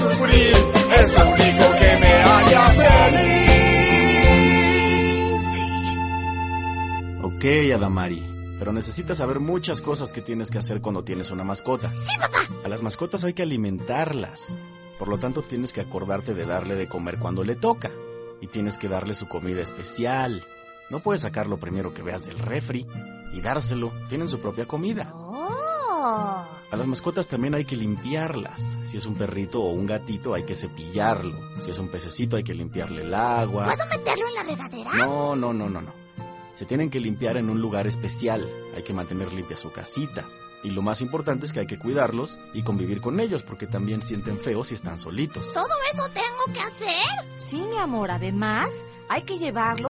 sufrir, es lo único que me haría feliz. Ok, Adamari, pero necesitas saber muchas cosas que tienes que hacer cuando tienes una mascota. ¡Sí, papá! A las mascotas hay que alimentarlas. Por lo tanto, tienes que acordarte de darle de comer cuando le toca. Y tienes que darle su comida especial. No puedes sacar lo primero que veas del refri y dárselo. Tienen su propia comida. ¡Oh! A las mascotas también hay que limpiarlas. Si es un perrito o un gatito, hay que cepillarlo. Si es un pececito, hay que limpiarle el agua. ¿Puedo meterlo en la regadera? No. Se tienen que limpiar en un lugar especial. Hay que mantener limpia su casita. Y lo más importante es que hay que cuidarlos y convivir con ellos, porque también sienten feo si están solitos. ¿Todo eso tengo que hacer? Sí, mi amor, además hay que llevarlo